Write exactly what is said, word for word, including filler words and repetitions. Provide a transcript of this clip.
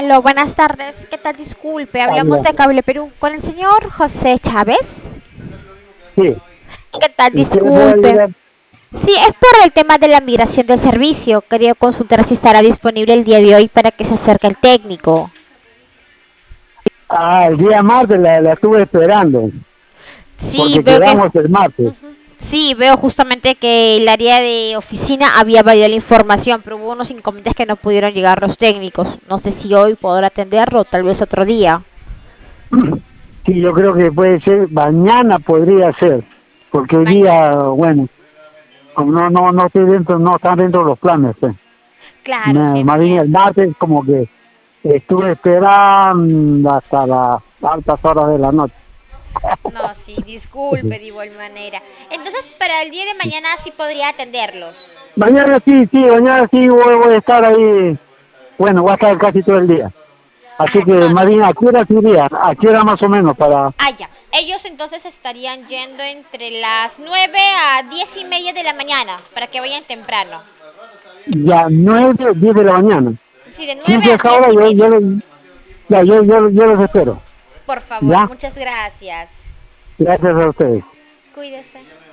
Aló, buenas tardes. ¿Qué tal? Disculpe, hablamos Aló. de Cable Perú con el señor José Chávez. Sí, ¿Qué tal? ¿en qué le puedo Disculpe. ayudar? Sí, es por el tema de la migración del servicio. Quería consultar si estará disponible el día de hoy para que se acerque el técnico. Ah, el día martes la, la estuve esperando, Sí, porque veo que... quedamos el martes. Ujú. Sí, veo justamente que el área de oficina había validado la información, pero hubo unos inconvenientes que no pudieron llegar los técnicos. No sé si hoy podrá atenderlo o tal vez otro día. Sí, yo creo que puede ser, mañana podría ser, porque hoy Mañana. día, bueno, como no, no, no estoy dentro, no están dentro de los planes, pues. Claro, sí Me, más bien el entiendo. martes como que estuve esperando hasta las altas horas de la noche. No, sí, disculpe de igual manera. Entonces, para el día de mañana sí podría atenderlos. Mañana sí, sí, mañana sí voy, voy a estar ahí, bueno, voy a estar casi todo el día. Así Ah, que no, más sí. bien, ¿a qué hora iría? ¿A qué hora más o menos para Ah, ya. Ellos entonces estarían yendo entre las nueve a diez y media de la mañana para que vayan temprano. ya nueve, diez de la mañana? Sí, de Sí, nueve sí, a esa diez hora y yo, yo, media. ya, yo, yo, yo los espero. Por favor, ¿Ya? muchas gracias. Gracias a ustedes. Cuídese.